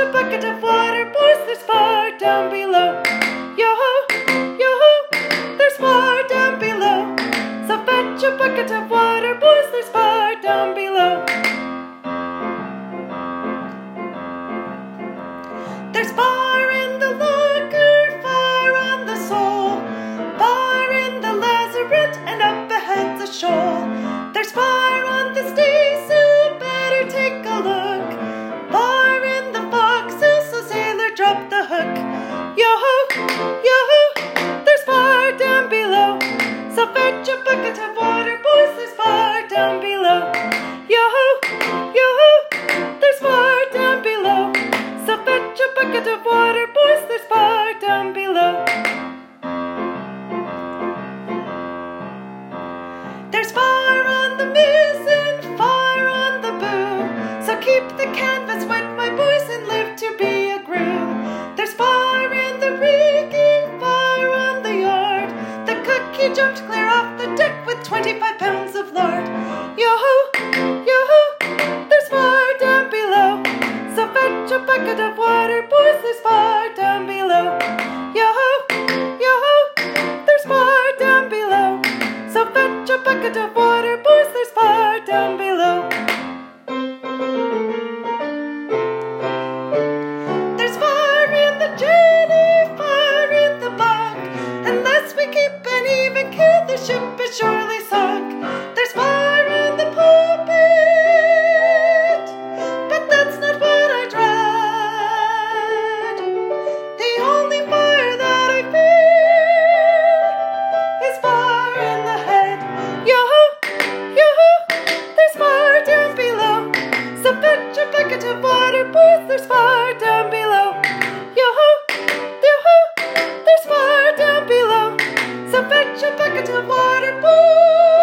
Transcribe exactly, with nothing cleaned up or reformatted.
a bucket of water, boys, there's fire down below. Yo-ho, yo-ho, there's fire down below. So fetch a bucket of water, boys, there's fire down below. There's fire in the locker, fire on the soul, fire in the lazarette, and up ahead's a shoal. There's fire on the staysail, better take a look. Fire in the forecastle, so sailor drop the hook. Yo-ho, yo-ho, there's fire down below. So fetch a bucket of water, boys, there's fire down below. Yo-ho, yo-ho, there's fire down below. So fetch a bucket of water, boys, there's fire down below. There's fire on the mizzen, fire on the boom. So keep the canvas wet, my boys, and live to be a groom. There's fire in the rigging, fire on the yard. The cook, he jumped clear off the deck with twenty-five pounds of lard. Yo-ho, yo-ho, there's fire down below. So fetch a bucket of water, boys, there's fire down below. Yo-ho, yo-ho, there's fire down below. So fetch a bucket of water, boys, there's fire down below. There's fire in the jenny, fire in the bunk. Unless we keep an even keel, the ship is surely sunk. There's fire in the pulpit, but that's not what I dread. The only fire that I fear is fire in the head. Yo-ho, yo-ho, there's fire down below. So fetch a bucket of water, boys, there's fire down below. Yo-ho, yo-ho, there's fire down below. So fetch a bucket of water, boys.